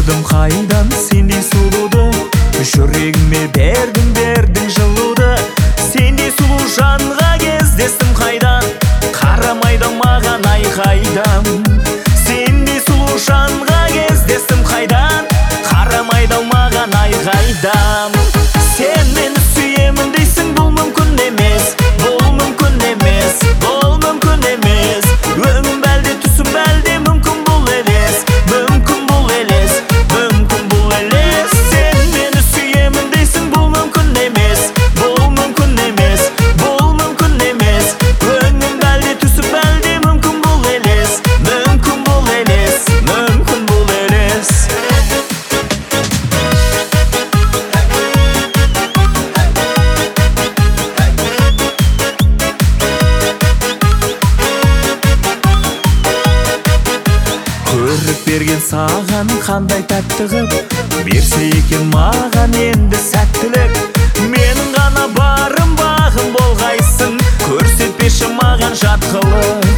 көрдім қайдан сендей сұлуды, жүрегіме бердің жылуды. Сендей сұлу жанға кездестім қайдан, қарамайды маған айқайдан. Сендей сұлу жанға кездестім қайдан, қарамайды маған айқайдан. Сен мені сүйемін дейсің, бұл мүмкін емес, бұл мүмкін емес, бұл мүмкін емес. Өңім бәлде түсім бәлде, мүмкін бұл елес, мүмкін бұл елес, мүмкін бұл елес. Сен мені сүйемін дейсің, бұл мүмкін емес, бұл мүмкін емес, бұл мүмкін емес. Өңім бәлде түсім бәлде, мүмкін бұл елес, мүмкін бұл елес, мүмкін бұл елес. Көріп берген саған қандай тәтті қып, берсе екен маған енді сәттілік. Менің ғана барым бағым болғайсың, көрсетпеші маған жат қылып.